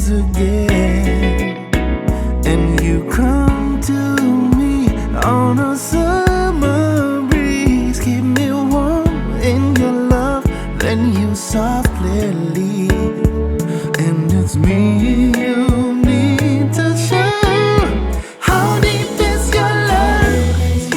again, and you come to me on a summer breeze. Keep me warm in your love, then you softly leave, and it's me you need to show. How deep is your love?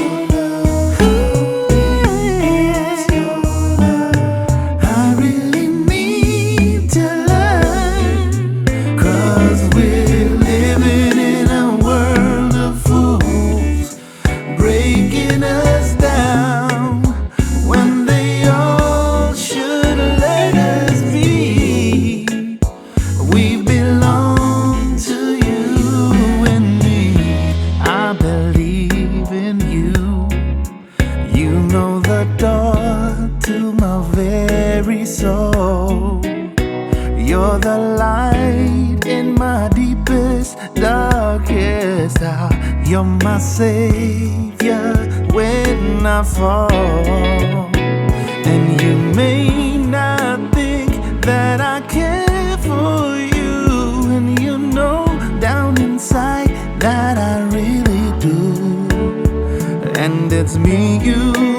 I really need to learn, 'cause we're living in a world of fools, breaking us down when they all should let us be. We belong to you and me. I believe in you. You know the door to my very soul. You're the light in my deepest, darkest hour. You're my savior when I fall. And you may not think that I care for you, and you know down inside that I really do. And it's me you